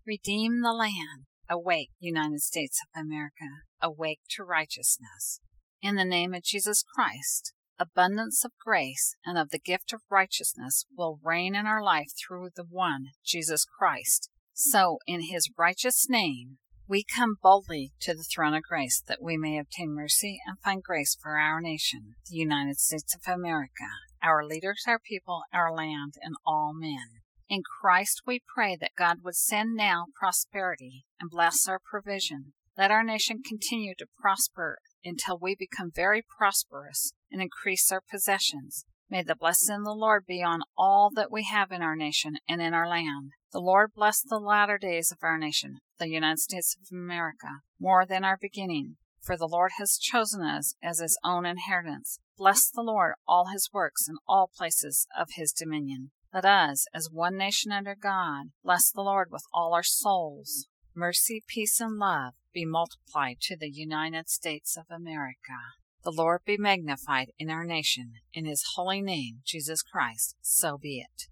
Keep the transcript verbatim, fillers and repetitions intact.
Redeem the land. Awake, United States of America. Awake to righteousness. In the name of Jesus Christ, abundance of grace and of the gift of righteousness will reign in our life through the one, Jesus Christ. So, in his righteous name, we come boldly to the throne of grace that we may obtain mercy and find grace for our nation, the United States of America, our leaders, our people, our land, and all men. In Christ we pray that God would send now prosperity and bless our provision. Let our nation continue to prosper until we become very prosperous and increase our possessions. May the blessing of the Lord be on all that we have in our nation and in our land. The Lord bless the latter days of our nation, the United States of America, more than our beginning, for the Lord has chosen us as his own inheritance. Bless the Lord, all his works, in all places of his dominion. Let us, as one nation under God, bless the Lord with all our souls. Mercy, peace, and love be multiplied to the United States of America. The Lord be magnified in our nation. In his holy name, Jesus Christ, so be it.